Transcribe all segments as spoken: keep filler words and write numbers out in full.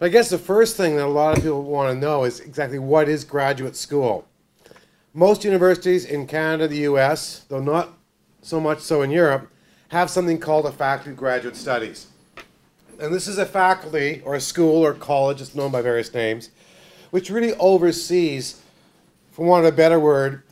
But I guess the first thing that a lot of people want to know is exactly what is graduate school. Most universities in Canada, the U S, though not so much so in Europe, have something called a Faculty of Graduate Studies. And this is a faculty, or a school, or college, it's known by various names, which really oversees, for want of a better word,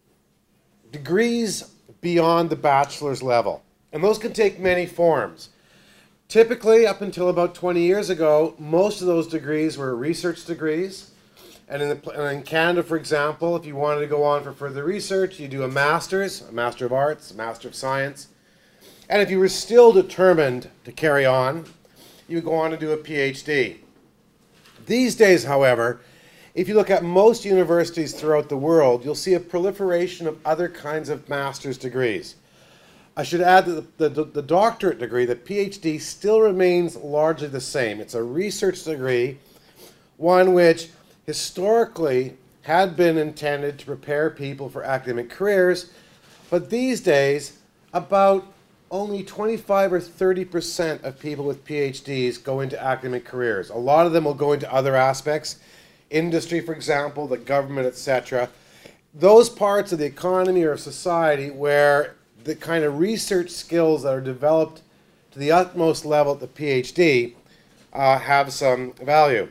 degrees beyond the bachelor's level. And those can take many forms. Typically, up until about twenty years ago, most of those degrees were research degrees. And in, the, and in Canada, for example, if you wanted to go on for further research, you do a master's, a Master of Arts, a Master of Science. And if you were still determined to carry on, you would go on to do a PhD. These days, however, if you look at most universities throughout the world, you'll see a proliferation of other kinds of master's degrees. I should add that the, the, the doctorate degree, the PhD, still remains largely the same. It's a research degree, one which historically had been intended to prepare people for academic careers, but these days, about only twenty-five or thirty percent of people with PhDs go into academic careers. A lot of them will go into other aspects, industry, for example, the government, et cetera. Those parts of the economy or society where the kind of research skills that are developed to the utmost level at the PhD uh, have some value.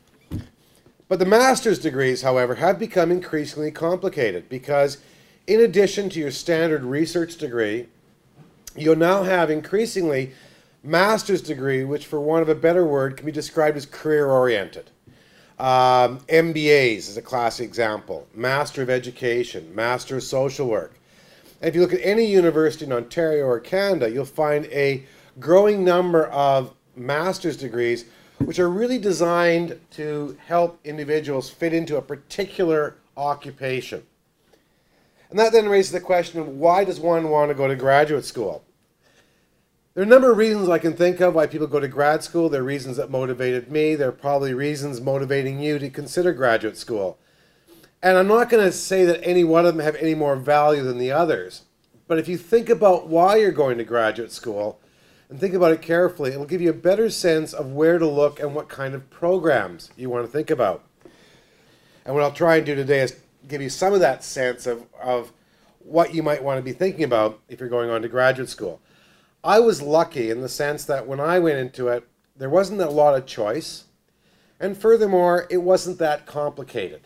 But the master's degrees, however, have become increasingly complicated because in addition to your standard research degree, you'll now have increasingly master's degree, which for want of a better word can be described as career-oriented. Um, M B As is a classic example, Master of Education, Master of Social Work. And if you look at any university in Ontario or Canada, you'll find a growing number of master's degrees which are really designed to help individuals fit into a particular occupation. And that then raises the question of why does one want to go to graduate school? There are a number of reasons I can think of why people go to grad school. There are reasons that motivated me. There are probably reasons motivating you to consider graduate school. And I'm not going to say that any one of them have any more value than the others. But if you think about why you're going to graduate school, and think about it carefully, it'll give you a better sense of where to look and what kind of programs you want to think about. And what I'll try and do today is give you some of that sense of, of what you might want to be thinking about if you're going on to graduate school. I was lucky in the sense that when I went into it, there wasn't a lot of choice. And furthermore, it wasn't that complicated.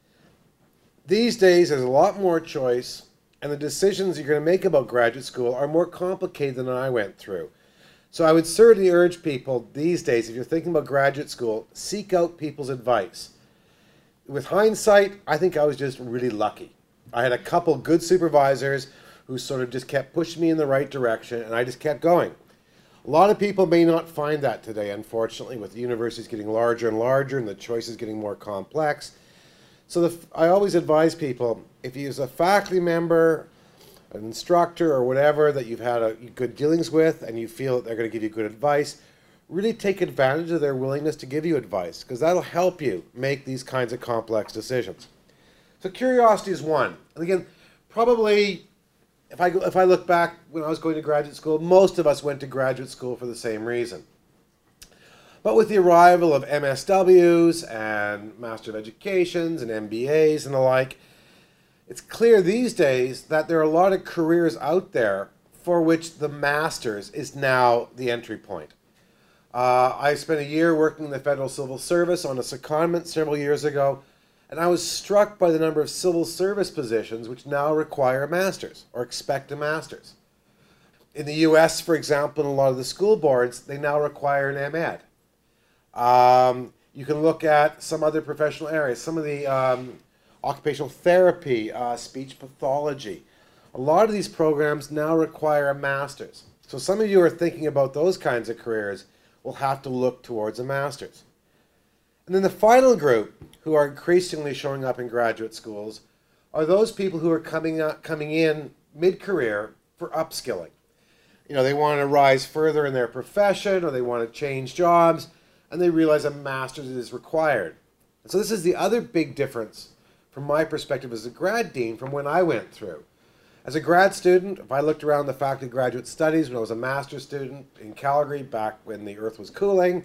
These days, there's a lot more choice, and the decisions you're going to make about graduate school are more complicated than I went through. So I would certainly urge people these days, if you're thinking about graduate school, seek out people's advice. With hindsight, I think I was just really lucky. I had a couple good supervisors who sort of just kept pushing me in the right direction, and I just kept going. A lot of people may not find that today, unfortunately, with the universities getting larger and larger and the choices getting more complex. So the, I always advise people, if you're a faculty member, an instructor, or whatever that you've had a, good dealings with and you feel that they're going to give you good advice, really take advantage of their willingness to give you advice, because that'll help you make these kinds of complex decisions. So curiosity is one. And again, probably, if I, if I look back when I was going to graduate school, most of us went to graduate school for the same reason. But with the arrival of M S Ws and Master of Educations and M B As and the like, it's clear these days that there are a lot of careers out there for which the master's is now the entry point. Uh, I spent a year working in the Federal Civil Service on a secondment several years ago, and I was struck by the number of civil service positions which now require a master's or expect a master's. In the U S, for example, in a lot of the school boards, they now require an M Ed. Um, you can look at some other professional areas, some of the um, occupational therapy, uh, speech pathology. A lot of these programs now require a master's. So some of you who are thinking about those kinds of careers will have to look towards a master's. And then the final group who are increasingly showing up in graduate schools are those people who are coming up, coming in mid-career for upskilling. You know, they want to rise further in their profession, or they want to change jobs, and they realize a master's is required. And so this is the other big difference from my perspective as a grad dean from when I went through. As a grad student, if I looked around the Faculty of Graduate Studies when I was a master's student in Calgary back when the earth was cooling,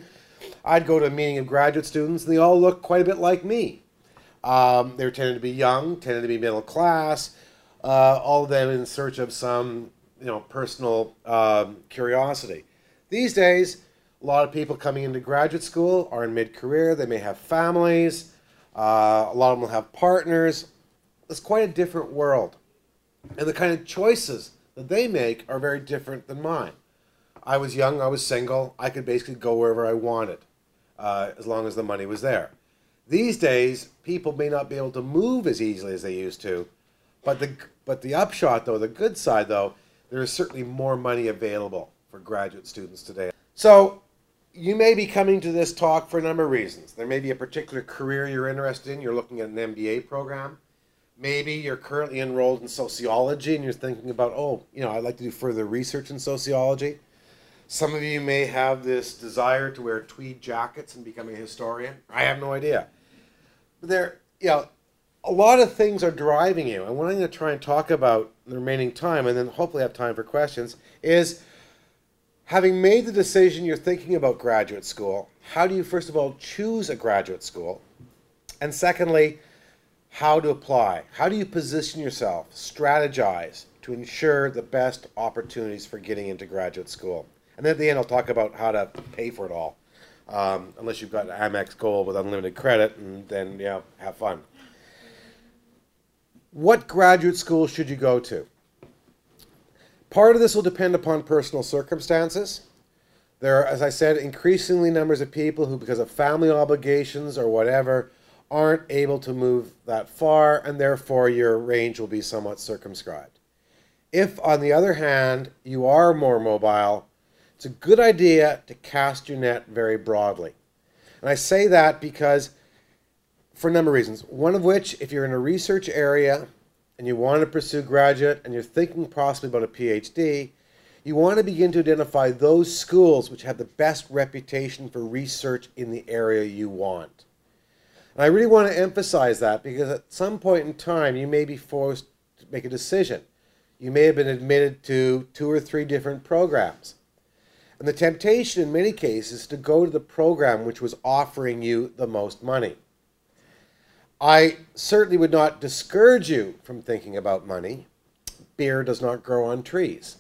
I'd go to a meeting of graduate students, and they all look quite a bit like me. Um, they tended to be young, tended to be middle class, uh, all of them in search of some, you know, personal um, curiosity. These days, a lot of people coming into graduate school are in mid-career. They may have families. Uh, a lot of them will have partners. It's quite a different world. And the kind of choices that they make are very different than mine. I was young, I was single. I could basically go wherever I wanted, uh, as long as the money was there. These days, people may not be able to move as easily as they used to, but the, but the upshot, though, the good side, though, there is certainly more money available for graduate students today. So you may be coming to this talk for a number of reasons. There may be a particular career you're interested in. You're looking at an M B A program. Maybe you're currently enrolled in sociology and you're thinking about, oh, you know, I'd like to do further research in sociology. Some of you may have this desire to wear tweed jackets and become a historian. I have no idea. But there, you know, a lot of things are driving you. And what I'm going to try and talk about in the remaining time, and then hopefully have time for questions, is having made the decision you're thinking about graduate school, how do you first of all choose a graduate school? And secondly, how to apply? How do you position yourself, strategize to ensure the best opportunities for getting into graduate school? And then at the end, I'll talk about how to pay for it all, um, unless you've got Amex Gold with unlimited credit, and then, yeah, have fun. What graduate school should you go to? Part of this will depend upon personal circumstances. There are, as I said, increasingly numbers of people who, because of family obligations or whatever, aren't able to move that far, and therefore your range will be somewhat circumscribed. If, on the other hand, you are more mobile, it's a good idea to cast your net very broadly. And I say that because, for a number of reasons. One of which, if you're in a research area and you want to pursue graduate and you're thinking possibly about a PhD, you want to begin to identify those schools which have the best reputation for research in the area you want. And I really want to emphasize that because at some point in time you may be forced to make a decision. You may have been admitted to two or three different programs. And the temptation in many cases is to go to the program which was offering you the most money. I certainly would not discourage you from thinking about money. Beer does not grow on trees.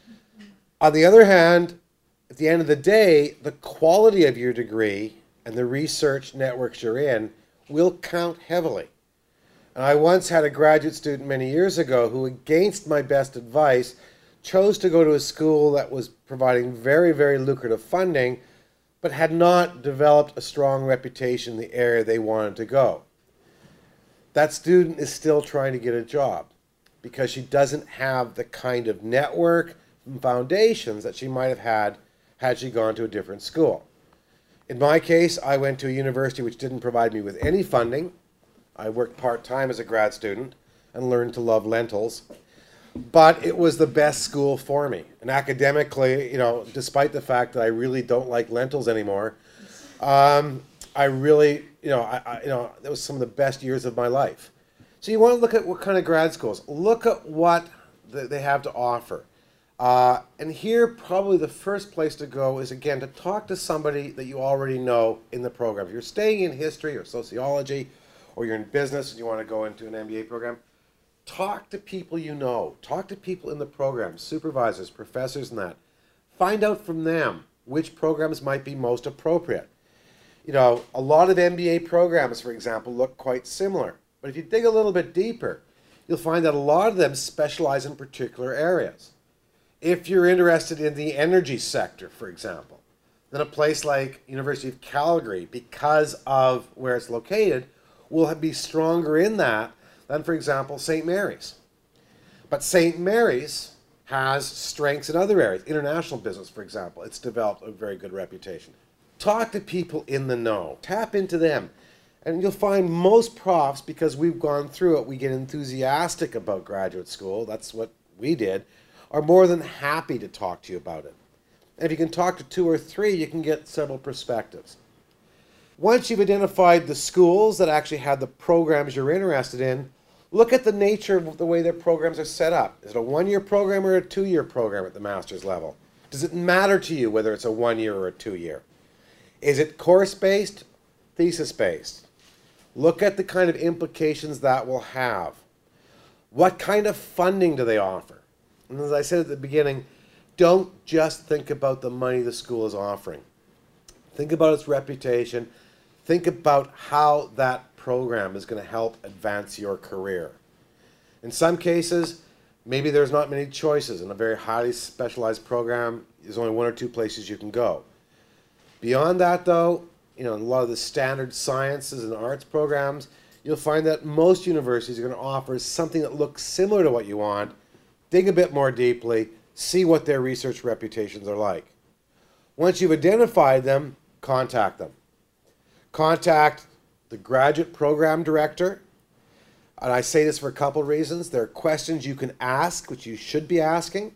On the other hand, at the end of the day, the quality of your degree and the research networks you're in will count heavily. And I once had a graduate student many years ago who, against my best advice, chose to go to a school that was providing very, very lucrative funding, but had not developed a strong reputation in the area they wanted to go. That student is still trying to get a job because she doesn't have the kind of network and foundations that she might have had had she gone to a different school. In my case, I went to a university which didn't provide me with any funding. I worked part-time as a grad student and learned to love lentils. But it was the best school for me. And academically, you know, despite the fact that I really don't like lentils anymore, um, I really, you know, I, I, you know, that was some of the best years of my life. So you want to look at what kind of grad schools. Look at what they have to offer. Uh, and here, probably the first place to go is, again, to talk to somebody that you already know in the program. If you're staying in history or sociology, or you're in business and you want to go into an M B A program, talk to people you know. Talk to people in the program, supervisors, professors, and that. Find out from them which programs might be most appropriate. You know, a lot of M B A programs, for example, look quite similar. But if you dig a little bit deeper, you'll find that a lot of them specialize in particular areas. If you're interested in the energy sector, for example, then a place like University of Calgary, because of where it's located, will be stronger in that than, for example, Saint Mary's. But Saint Mary's has strengths in other areas. International business, for example, it's developed a very good reputation. Talk to people in the know. Tap into them. And you'll find most profs, because we've gone through it, we get enthusiastic about graduate school, that's what we did, are more than happy to talk to you about it. And if you can talk to two or three, you can get several perspectives. Once you've identified the schools that actually have the programs you're interested in, look at the nature of the way their programs are set up. Is it a one-year program or a two-year program at the master's level? Does it matter to you whether it's a one-year or a two-year? Is it course-based, thesis-based? Look at the kind of implications that will have. What kind of funding do they offer? And as I said at the beginning, don't just think about the money the school is offering. Think about its reputation. Think about how that program is going to help advance your career. In some cases, maybe there's not many choices. In a very highly specialized program, there's only one or two places you can go. Beyond that, though, you know, in a lot of the standard sciences and arts programs, you'll find that most universities are going to offer something that looks similar to what you want. Dig a bit more deeply, see what their research reputations are like. Once you've identified them, contact them. Contact the graduate program director. And I say this for a couple of reasons. There are questions you can ask, which you should be asking.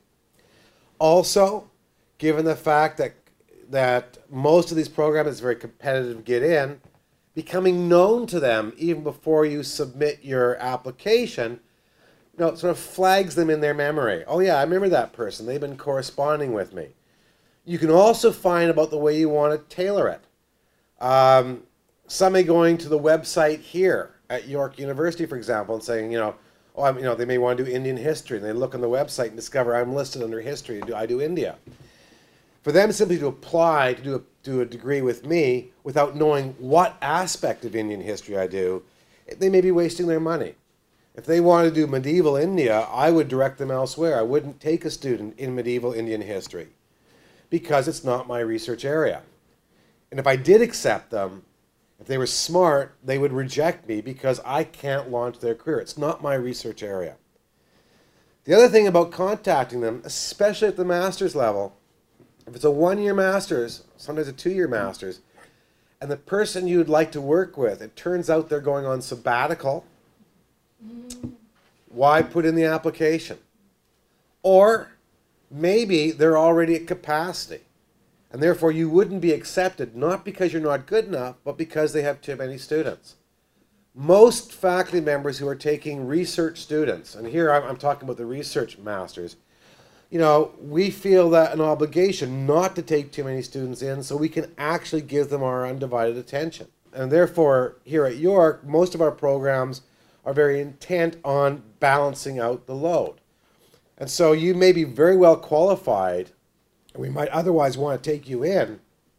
Also, given the fact that, that most of these programs is very competitive to get in, becoming known to them even before you submit your application, you know, sort of flags them in their memory. Oh yeah, I remember that person. They've been corresponding with me. You can also find about the way you want to tailor it. Um, somebody going to the website here at York University, for example, and saying, you know, oh, I'm, you know, they may want to do Indian history, and they look on the website and discover I'm listed under history. Do I do India? For them simply to apply to do a, do a degree with me without knowing what aspect of Indian history I do, they may be wasting their money. If they want to do medieval India, I would direct them elsewhere. I wouldn't take a student in medieval Indian history because it's not my research area. And if I did accept them, if they were smart, they would reject me because I can't launch their career. It's not my research area. The other thing about contacting them, especially at the master's level, if it's a one-year master's, sometimes a two-year master's, and the person you'd like to work with, it turns out they're going on sabbatical, why put in the application? Or maybe they're already at capacity, and therefore you wouldn't be accepted, not because you're not good enough, but because they have too many students. Most faculty members who are taking research students, and here I'm, I'm talking about the research masters, you know, we feel that an obligation not to take too many students in so we can actually give them our undivided attention. And therefore, here at York, most of our programs are very intent on balancing out the load. And so you may be very well qualified, and we might otherwise want to take you in,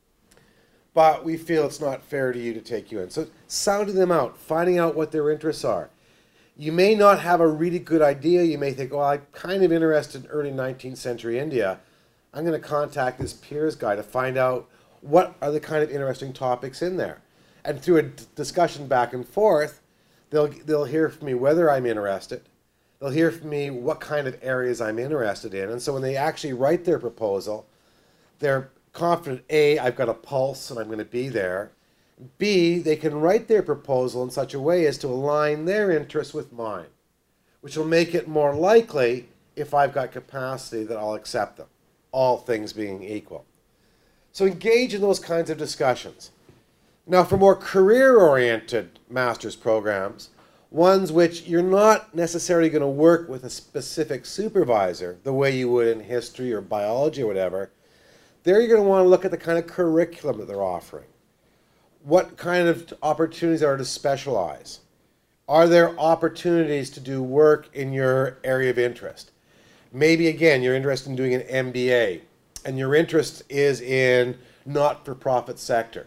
but we feel it's not fair to you to take you in. So sounding them out, finding out what their interests are. You may not have a really good idea. You may think, well, I'm kind of interested in early nineteenth century India. I'm going to contact this peers guy to find out what are the kind of interesting topics in there. And through a discussion back and forth, they'll, they'll hear from me whether I'm interested. They'll hear from me what kind of areas I'm interested in. And so when they actually write their proposal, they're confident, A, I've got a pulse and I'm going to be there. B, they can write their proposal in such a way as to align their interests with mine, which will make it more likely, if I've got capacity, that I'll accept them, all things being equal. So engage in those kinds of discussions. Now, for more career-oriented master's programs, ones which you're not necessarily going to work with a specific supervisor the way you would in history or biology or whatever, there you're going to want to look at the kind of curriculum that they're offering. What kind of opportunities are to specialize? Are there opportunities to do work in your area of interest? Maybe, again, you're interested in doing an M B A, and your interest is in not-for-profit sector.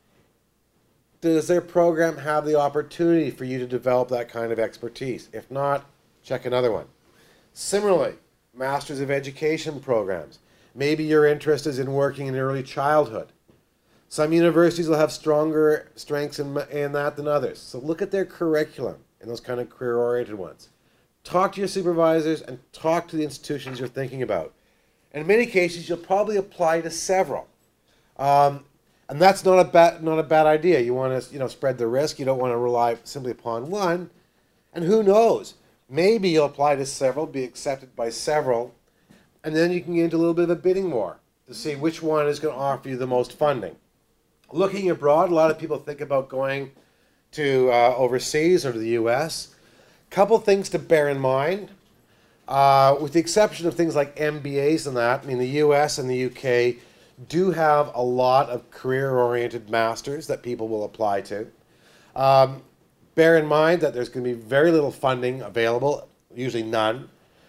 Does their program have the opportunity for you to develop that kind of expertise? If not, check another one. Similarly, Masters of Education programs. Maybe your interest is in working in early childhood. Some universities will have stronger strengths in, in that than others. So look at their curriculum in those kind of career-oriented ones. Talk to your supervisors and talk to the institutions you're thinking about. And in many cases, you'll probably apply to several. Um, and that's not a, bad, not a bad idea. You want to you know, spread the risk. You don't want to rely simply upon one. And who knows? Maybe you'll apply to several, be accepted by several, and then you can get into a little bit of a bidding war to see which one is going to offer you the most funding. Looking abroad, a lot of people think about going to uh, overseas or to the U S. Couple things to bear in mind. Uh, with the exception of things like M B As and that, I mean the U S and the U K do have a lot of career-oriented masters that people will apply to. Um, bear in mind that there's going to be very little funding available, usually none.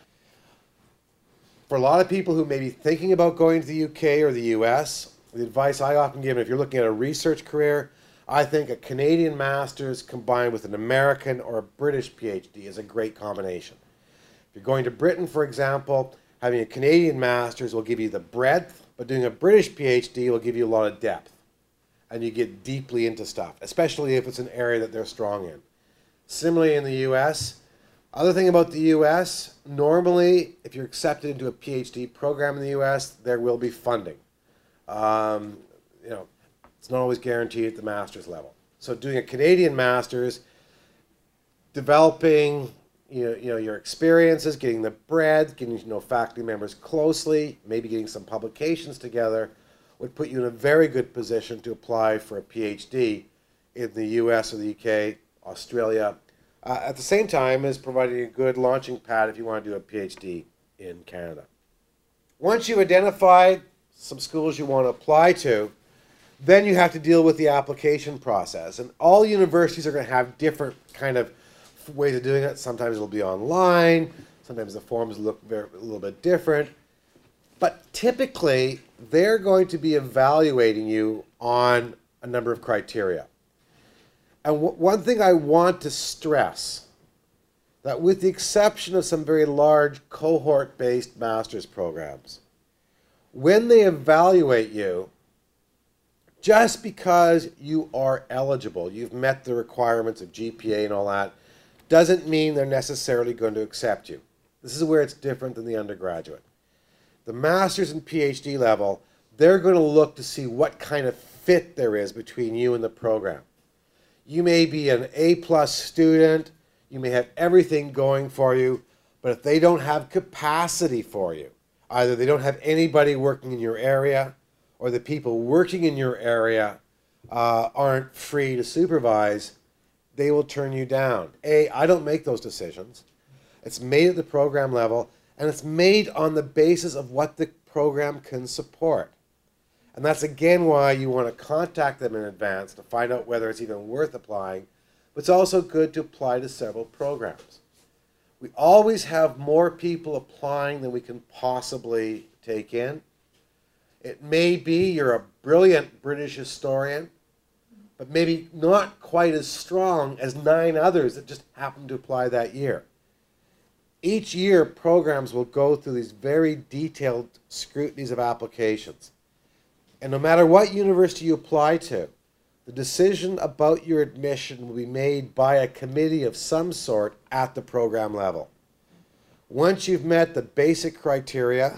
For a lot of people who may be thinking about going to the U K or the U S, the advice I often give, if you're looking at a research career, I think a Canadian master's combined with an American or a British PhD is a great combination. If you're going to Britain, for example, having a Canadian master's will give you the breadth, but doing a British PhD will give you a lot of depth. And you get deeply into stuff, especially if it's an area that they're strong in. Similarly in the U S, other thing about the U S, normally if you're accepted into a PhD program in the U S, there will be funding. Um, you know, it's not always guaranteed at the master's level. So doing a Canadian master's, developing you know, you know, your experiences, getting the breadth, getting to know faculty members closely, maybe getting some publications together, would put you in a very good position to apply for a PhD in the U S or the U K, Australia, uh, at the same time as providing a good launching pad if you want to do a PhD in Canada. Once you've identified some schools you want to apply to, then you have to deal with the application process. And all universities are going to have different kind of ways of doing it. Sometimes it'll be online, sometimes the forms look very, a little bit different. But typically, they're going to be evaluating you on a number of criteria. And w one thing I want to stress, that with the exception of some very large cohort-based master's programs, when they evaluate you, just because you are eligible, you've met the requirements of G P A and all that, doesn't mean they're necessarily going to accept you. This is where it's different than the undergraduate. The master's and PhD level, they're going to look to see what kind of fit there is between you and the program. You may be an A-plus student, you may have everything going for you, but if they don't have capacity for you, either they don't have anybody working in your area, or the people working in your area uh, aren't free to supervise, they will turn you down. A, I don't make those decisions. It's made at the program level, and it's made on the basis of what the program can support. And that's again why you want to contact them in advance to find out whether it's even worth applying. But it's also good to apply to several programs. We always have more people applying than we can possibly take in. It may be you're a brilliant British historian, but maybe not quite as strong as nine others that just happened to apply that year. Each year, programs will go through these very detailed scrutinies of applications. And no matter what university you apply to, the decision about your admission will be made by a committee of some sort at the program level. Once you've met the basic criteria,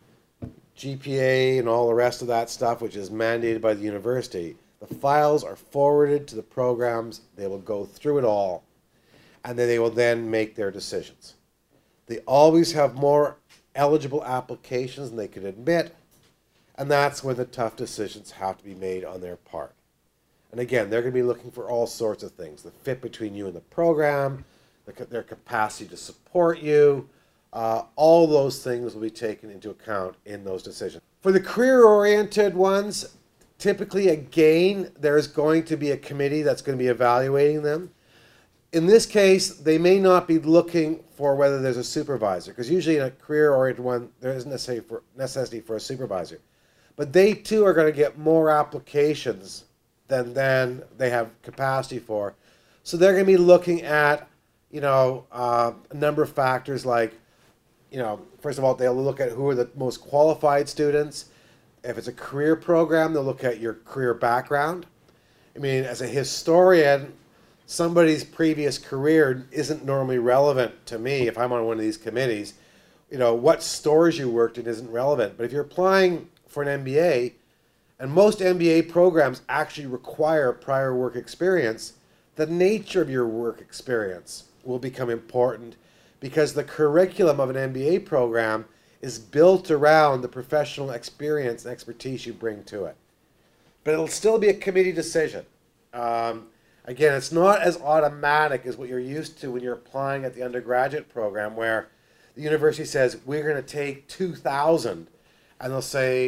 G P A and all the rest of that stuff, which is mandated by the university, the files are forwarded to the programs. They will go through it all, and then they will then make their decisions. They always have more eligible applications than they can admit, and that's when the tough decisions have to be made on their part. And again, they're going to be looking for all sorts of things: the fit between you and the program, the, their capacity to support you. Uh, all those things will be taken into account in those decisions. For the career-oriented ones, typically, again, there's going to be a committee that's going to be evaluating them. In this case, they may not be looking for whether there's a supervisor, because usually in a career-oriented one, there isn't necessarily for, necessity for a supervisor. But they, too, are going to get more applications than, than they have capacity for. So they're going to be looking at, you know, uh, a number of factors like, you know, first of all, they'll look at who are the most qualified students. If it's a career program, they'll look at your career background. I mean, as a historian, somebody's previous career isn't normally relevant to me if I'm on one of these committees. You know, what stores you worked in isn't relevant. But if you're applying for an M B A, and most M B A programs actually require prior work experience, the nature of your work experience will become important, because the curriculum of an M B A program is built around the professional experience and expertise you bring to it. But it'll still be a committee decision. Um, again, it's not as automatic as what you're used to when you're applying at the undergraduate program, where the university says, we're going to take two thousand, and they'll say,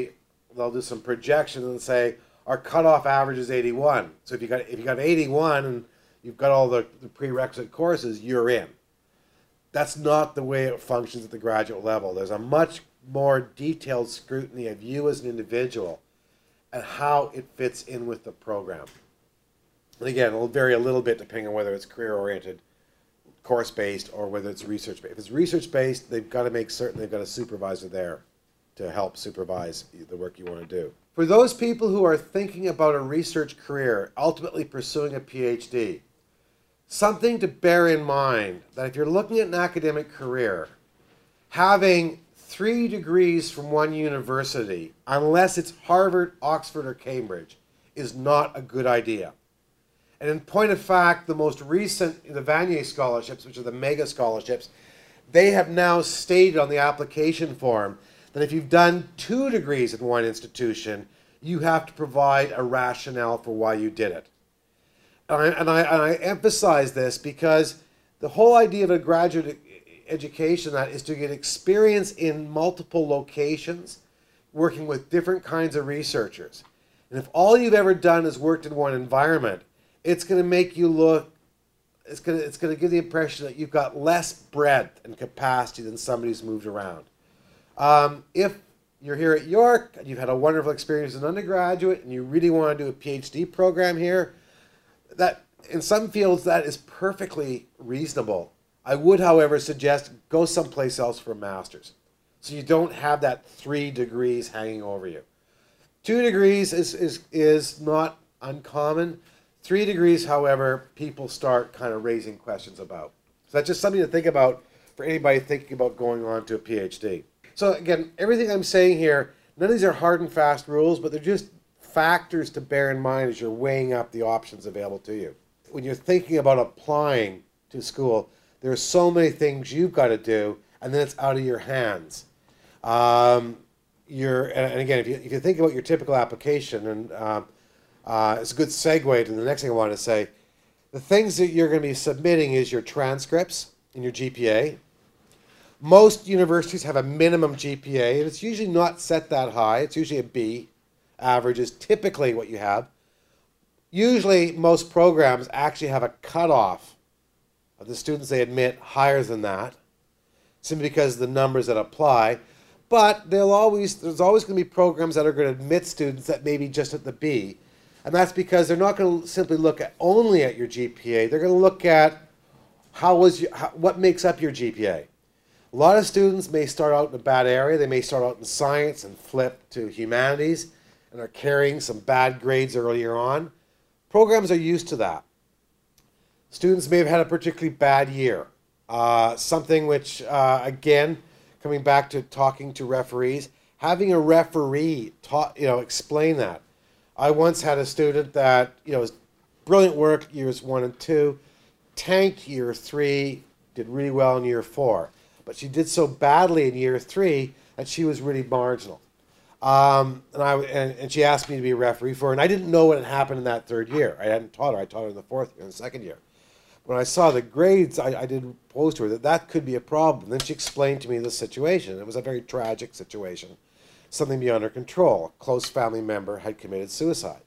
they'll do some projection and say our cutoff average is eighty-one. So if you got if you got eighty-one and you've got all the, the prerequisite courses, you're in. That's not the way it functions at the graduate level. There's a much more detailed scrutiny of you as an individual and how it fits in with the program. And again, it'll vary a little bit depending on whether it's career-oriented, course-based, or whether it's research-based. If it's research-based, they've got to make certain they've got a supervisor there to help supervise the work you want to do. For those people who are thinking about a research career, ultimately pursuing a PhD, something to bear in mind that if you're looking at an academic career, having three degrees from one university, unless it's Harvard, Oxford, or Cambridge, is not a good idea. And in point of fact, the most recent, the Vanier scholarships, which are the mega scholarships, they have now stated on the application form that if you've done two degrees in one institution, you have to provide a rationale for why you did it. And I, and I, and I emphasize this because the whole idea of a graduate education that is to get experience in multiple locations, working with different kinds of researchers. And if all you've ever done is worked in one environment, it's going to make you look, it's going to, it's going to give the impression that you've got less breadth and capacity than somebody who's moved around. Um, if you're here at York and you've had a wonderful experience as an undergraduate and you really want to do a PhD program here, that in some fields that is perfectly reasonable. I would, however, suggest go someplace else for a master's, so you don't have that three degrees hanging over you. Two degrees is, is, is not uncommon. Three degrees, however, people start kind of raising questions about. So that's just something to think about for anybody thinking about going on to a PhD. So again, everything I'm saying here, none of these are hard and fast rules, but they're just factors to bear in mind as you're weighing up the options available to you. When you're thinking about applying to school, there are so many things you've got to do, and then it's out of your hands. Um, you're, and again, if you, if you think about your typical application, and um, uh, it's a good segue to the next thing I want to say, the things that you're going to be submitting is your transcripts and your G P A. Most universities have a minimum G P A, and it's usually not set that high. It's usually a B. Average is typically what you have. Usually, most programs actually have a cutoff of the students they admit higher than that, simply because of the numbers that apply. But they'll always, there's always going to be programs that are going to admit students that may be just at the B. And that's because they're not going to simply look at only at your G P A. They're going to look at how was your, how, what makes up your G P A. A lot of students may start out in a bad area. They may start out in science and flip to humanities and are carrying some bad grades earlier on. Programs are used to that. Students may have had a particularly bad year. Uh, something which, uh, again, coming back to talking to referees, having a referee taught, you know, explain that. I once had a student that, you know, was brilliant work years one and two, tanked year three, did really well in year four. But she did so badly in year three that she was really marginal. Um, and, I, and, and she asked me to be a referee for her, and I didn't know what had happened in that third year. I hadn't taught her. I taught her in the fourth year and the second year. When I saw the grades, I, I did pose to her that that could be a problem. Then she explained to me the situation. It was a very tragic situation, something beyond her control. A close family member had committed suicide.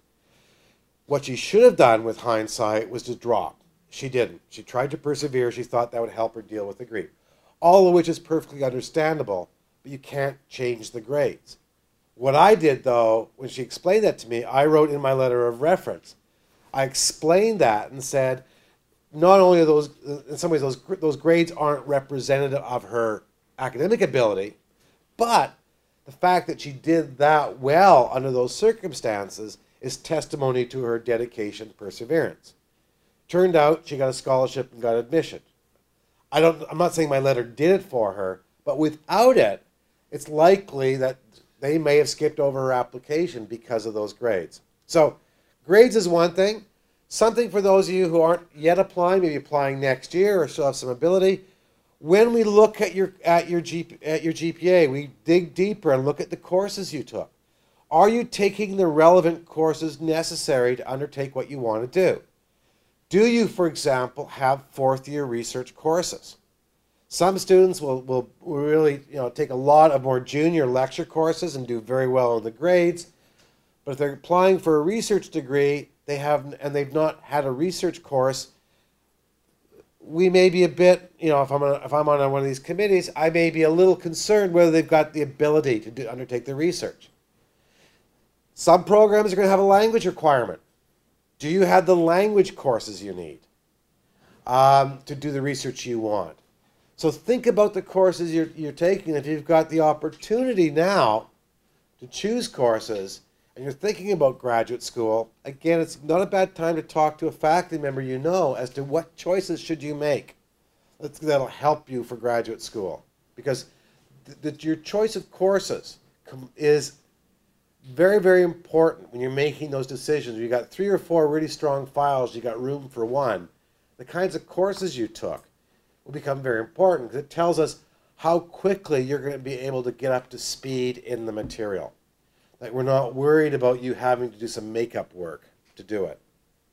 What she should have done with hindsight was to drop. She didn't. She tried to persevere. She thought that would help her deal with the grief. All of which is perfectly understandable, but you can't change the grades. What I did, though, when she explained that to me, I wrote in my letter of reference. I explained that and said, not only are those, in some ways, those, those grades aren't representative of her academic ability, but the fact that she did that well under those circumstances is testimony to her dedication and perseverance. Turned out she got a scholarship and got admission. I don't, I'm not saying my letter did it for her, but without it, it's likely that they may have skipped over her application because of those grades. So grades is one thing. Something for those of you who aren't yet applying, maybe applying next year or still have some ability. When we look at your, at your, G, at your G P A, we dig deeper and look at the courses you took. Are you taking the relevant courses necessary to undertake what you want to do? Do you, for example, have fourth year research courses? Some students will, will really you know, take a lot of more junior lecture courses and do very well in the grades. But if they're applying for a research degree, they have, and they've not had a research course, we may be a bit, you know, if I'm on, if I'm on one of these committees, I may be a little concerned whether they've got the ability to do, undertake the research. Some programs are going to have a language requirement. Do you have the language courses you need um, to do the research you want? So think about the courses you're, you're taking. If you've got the opportunity now to choose courses and you're thinking about graduate school, again, it's not a bad time to talk to a faculty member you know as to what choices should you make. That's, that'll help you for graduate school. Because th th your choice of courses is very, very important when you're making those decisions. You've got three or four really strong files, you got room for one. The kinds of courses you took will become very important because it tells us how quickly you're going to be able to get up to speed in the material. Like we're not worried about you having to do some makeup work to do it.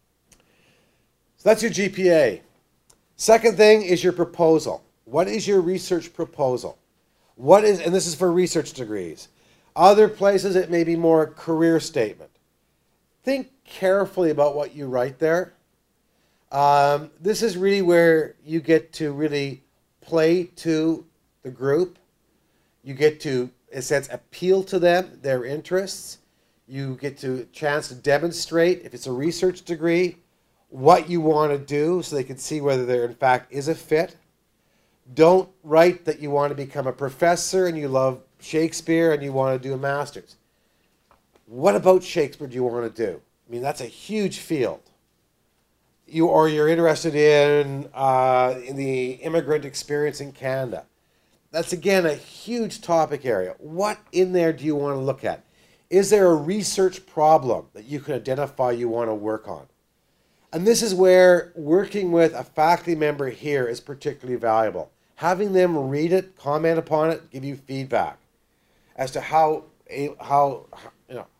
So that's your G P A. Second thing is your proposal. What is your research proposal? What is, and this is for research degrees. Other places it may be more a career statement. Think carefully about what you write there. Um, this is really where you get to really play to the group. You get to, in a sense, appeal to them, their interests. You get to a chance to demonstrate, if it's a research degree, what you want to do so they can see whether there in fact is a fit. Don't write that you want to become a professor and you love Shakespeare and you want to do a master's. What about Shakespeare do you want to do? I mean, that's a huge field. You, or you're interested in, uh, in the immigrant experience in Canada. That's, again, a huge topic area. What in there do you want to look at? Is there a research problem that you can identify you want to work on? And this is where working with a faculty member here is particularly valuable. Having them read it, comment upon it, give you feedback as to how, how, you know,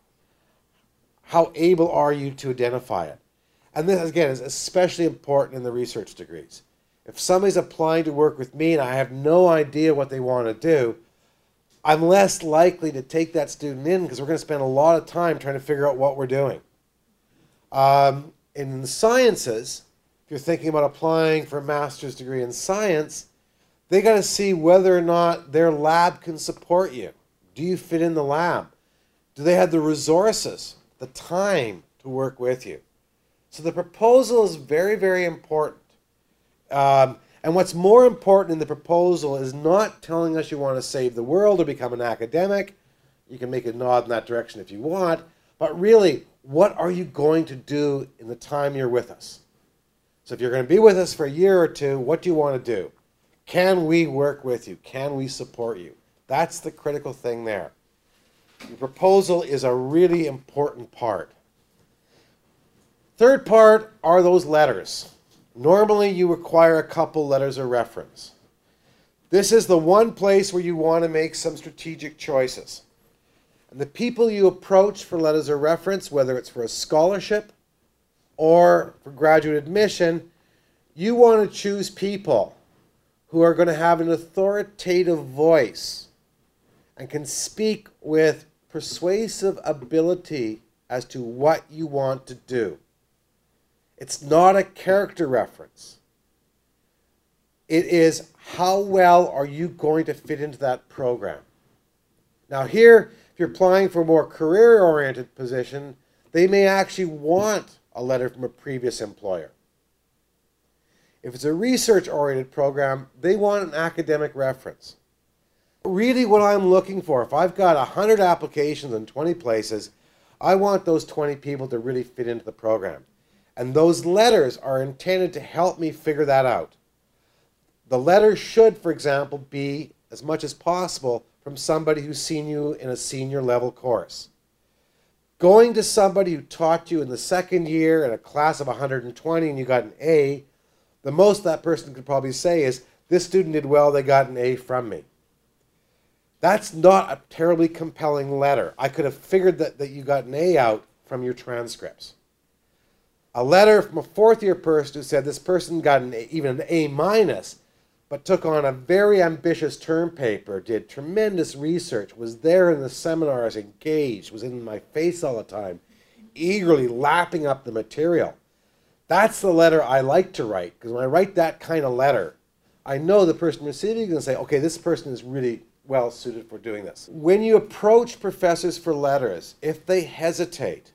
how able are you to identify it. And this, again, is especially important in the research degrees. If somebody's applying to work with me and I have no idea what they want to do, I'm less likely to take that student in because we're going to spend a lot of time trying to figure out what we're doing. Um, in the sciences, if you're thinking about applying for a master's degree in science, they got to see whether or not their lab can support you. Do you fit in the lab? Do they have the resources, the time to work with you? So the proposal is very, very important. Um, and what's more important in the proposal is not telling us you want to save the world or become an academic. You can make a nod in that direction if you want. But really, what are you going to do in the time you're with us? So if you're going to be with us for a year or two, what do you want to do? Can we work with you? Can we support you? That's the critical thing there. The proposal is a really important part. Third part are those letters. Normally you require a couple letters of reference. This is the one place where you want to make some strategic choices. And the people you approach for letters of reference, whether it's for a scholarship or for graduate admission, you want to choose people who are going to have an authoritative voice and can speak with persuasive ability as to what you want to do. It's not a character reference. It is how well are you going to fit into that program. Now here, if you're applying for a more career-oriented position, they may actually want a letter from a previous employer. If it's a research-oriented program, they want an academic reference. Really what I'm looking for, if I've got one hundred applications in twenty places, I want those twenty people to really fit into the program. And those letters are intended to help me figure that out. The letter should, for example, be, as much as possible, from somebody who's seen you in a senior level course. Going to somebody who taught you in the second year in a class of one hundred twenty and you got an A, the most that person could probably say is, this student did well, they got an A from me. That's not a terribly compelling letter. I could have figured that, that you got an A out from your transcripts. A letter from a fourth year person who said this person got an A, even an A minus, but took on a very ambitious term paper, did tremendous research, was there in the seminars, engaged, was in my face all the time, eagerly lapping up the material. That's the letter I like to write, because when I write that kind of letter, I know the person receiving is going to say, okay, this person is really well suited for doing this. When you approach professors for letters, if they hesitate,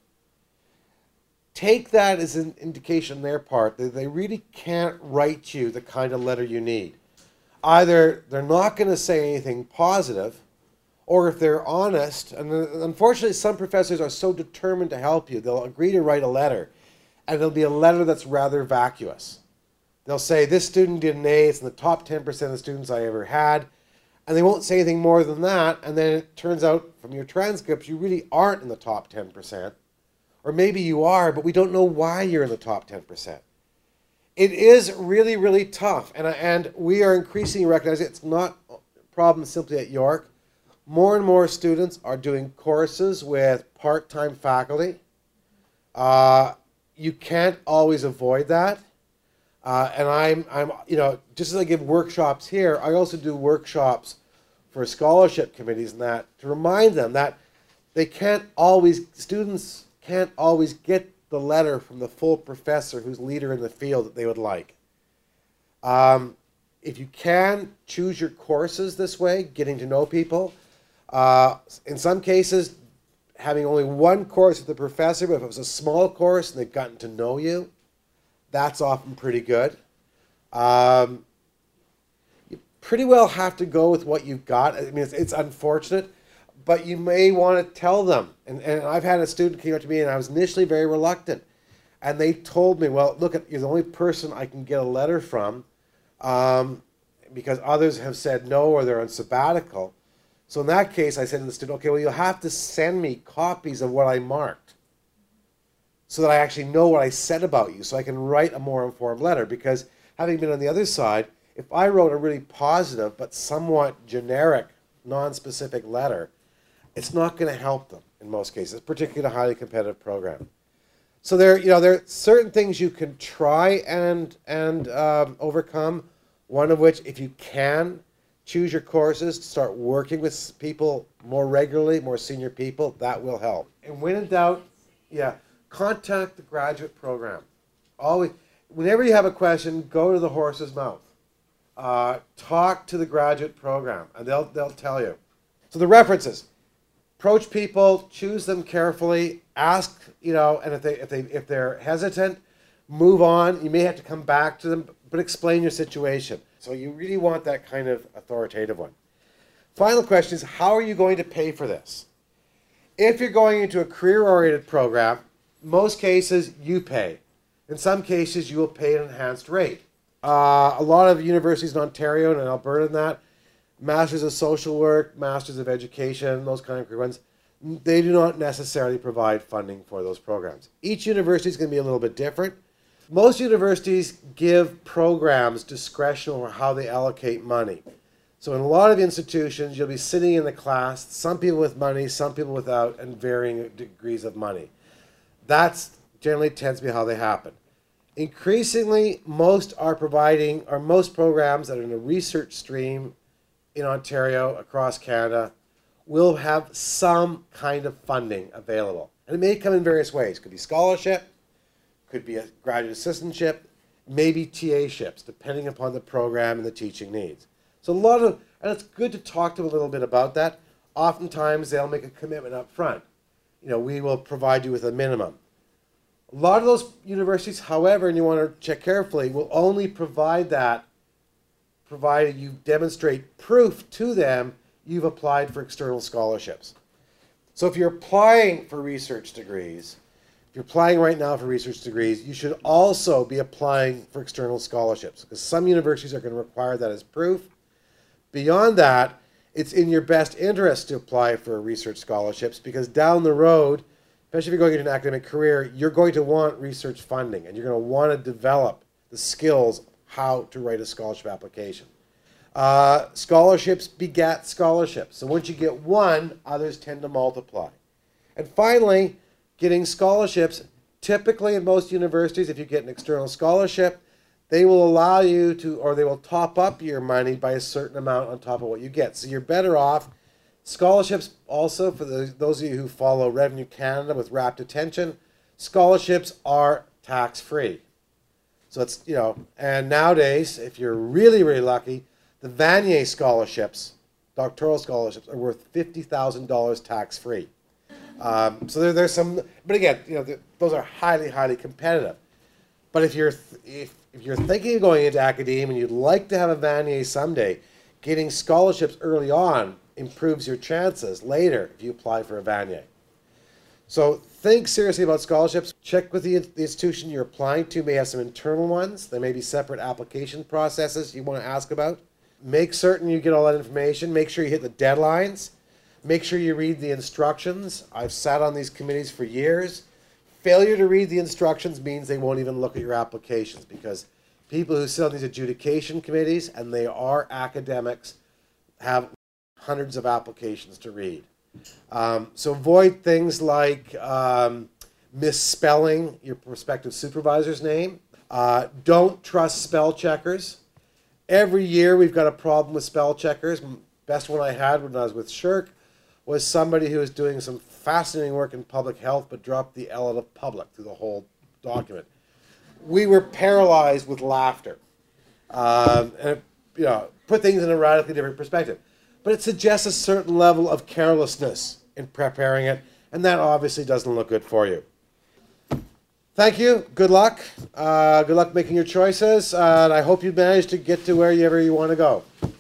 take that as an indication on their part that they really can't write you the kind of letter you need. Either they're not going to say anything positive, or if they're honest, and unfortunately some professors are so determined to help you, they'll agree to write a letter, and it'll be a letter that's rather vacuous. They'll say, this student did an A, it's in the top ten percent of the students I ever had, and they won't say anything more than that, and then it turns out from your transcripts you really aren't in the top ten percent. Or maybe you are, but we don't know why you're in the top ten percent. It is really, really tough, and, and we are increasingly recognizing it's not a problem simply at York. More and more students are doing courses with part-time faculty. Uh, you can't always avoid that. Uh, and I'm, I'm, you know, just as I give workshops here, I also do workshops for scholarship committees and that to remind them that they can't always, students can't always get the letter from the full professor who's leader in the field that they would like. Um, if you can, choose your courses this way, getting to know people. Uh, in some cases, having only one course with the professor, but if it was a small course and they've gotten to know you, that's often pretty good. Um, you pretty well have to go with what you've got. I mean, it's, it's unfortunate, but you may want to tell them. And, and I've had a student came up to me, and I was initially very reluctant. And they told me, well, look, you're the only person I can get a letter from um, because others have said no or they're on sabbatical. So in that case, I said to the student, okay, well, you'll have to send me copies of what I marked so that I actually know what I said about you, so I can write a more informed letter. Because having been on the other side, if I wrote a really positive but somewhat generic, non-specific letter, it's not going to help them in most cases, particularly in a highly competitive program. So there, you know, there are certain things you can try and and um, overcome. One of which, if you can, choose your courses, start working with people more regularly, more senior people. That will help. And when in doubt, yeah, contact the graduate program. Always, whenever you have a question, go to the horse's mouth. Uh, talk to the graduate program, and they'll they'll tell you. So the references. Approach people, choose them carefully, ask, you know, and if they if they if they're hesitant, move on. You may have to come back to them, but explain your situation. So you really want that kind of authoritative one. Final question is, how are you going to pay for this? If you're going into a career-oriented program, most cases you pay. In some cases, you will pay an enhanced rate. Uh, a lot of universities in Ontario and in Alberta and that, Masters of Social Work, Masters of Education, those kind of ones, they do not necessarily provide funding for those programs. Each university is going to be a little bit different. Most universities give programs discretion over how they allocate money. So in a lot of institutions, you'll be sitting in the class, some people with money, some people without, and varying degrees of money. That's generally tends to be how they happen. Increasingly, most are providing, or most programs that are in a research stream in Ontario, across Canada, will have some kind of funding available. And it may come in various ways. It could be scholarship, could be a graduate assistantship, maybe T A-ships, depending upon the program and the teaching needs. So a lot of, and it's good to talk to them a little bit about that. Oftentimes they'll make a commitment up front. You know, we will provide you with a minimum. A lot of those universities, however, and you want to check carefully, will only provide that provided you demonstrate proof to them you've applied for external scholarships. So if you're applying for research degrees, if you're applying right now for research degrees, you should also be applying for external scholarships, because some universities are going to require that as proof. Beyond that, it's in your best interest to apply for research scholarships, because down the road, especially if you're going into an academic career, you're going to want research funding, and you're going to want to develop the skills how to write a scholarship application. Uh, scholarships begat scholarships. So once you get one, others tend to multiply. And finally, getting scholarships, typically in most universities, if you get an external scholarship, they will allow you to, or they will top up your money by a certain amount on top of what you get. So you're better off. Scholarships also, for the, those of you who follow Revenue Canada with rapt attention, scholarships are tax-free. So it's, you know, and nowadays, if you're really, really lucky, the Vanier scholarships, doctoral scholarships, are worth fifty thousand dollars tax-free. Um, so there, there's some, but again, you know, those are highly, highly competitive. But if you're, if, if you're thinking of going into academia and you'd like to have a Vanier someday, getting scholarships early on improves your chances later if you apply for a Vanier. So think seriously about scholarships. Check with the, the institution you're applying to. May have some internal ones. There may be separate application processes you want to ask about. Make certain you get all that information. Make sure you hit the deadlines. Make sure you read the instructions. I've sat on these committees for years. Failure to read the instructions means they won't even look at your applications, because people who sit on these adjudication committees, and they are academics, have hundreds of applications to read. Um, so avoid things like um, misspelling your prospective supervisor's name. Uh, don't trust spell checkers. Every year we've got a problem with spell checkers. Best one I had when I was with Shirk was somebody who was doing some fascinating work in public health but dropped the L out of public through the whole document. We were paralyzed with laughter. Um, and it, you know, put things in a radically different perspective. But it suggests a certain level of carelessness in preparing it, and that obviously doesn't look good for you. Thank you. Good luck. Uh, good luck making your choices, uh, and I hope you manage to get to wherever you want to go.